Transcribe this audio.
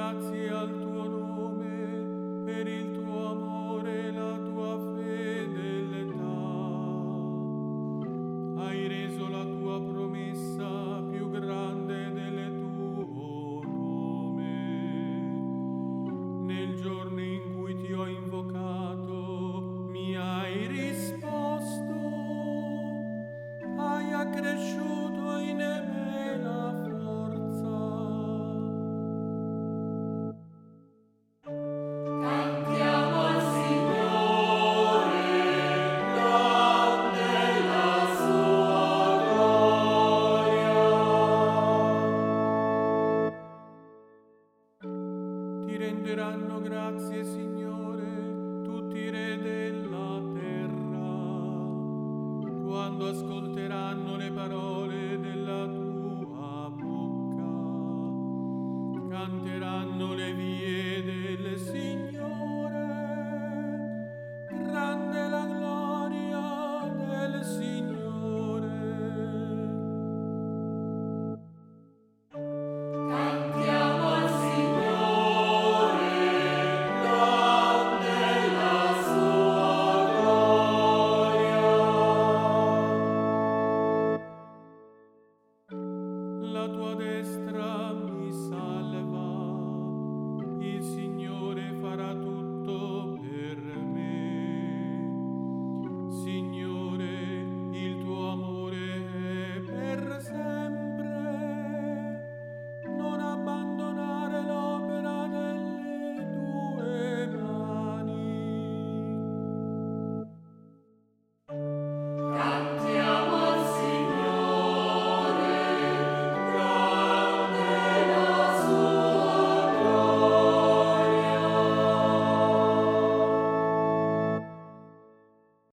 grazie al tuo nome per il tuo amore e la tua fedeltà. Hai reso la tua promessa più grande del tuo nome. Nel giorno in cui ti ho invocato, mi hai risposto. Hai accresciuto in me la forza. Cantiamo al Signore, grande la sua gloria. Ti renderanno grazie, Signore, tutti i re della terra, quando ascolteranno le parole della tua bocca. Canteranno le vie del Signore, grande la gloria del Signore. Cantiamo al Signore, grande la sua gloria. La tua destra mi salva, il Signore farà tutto per me.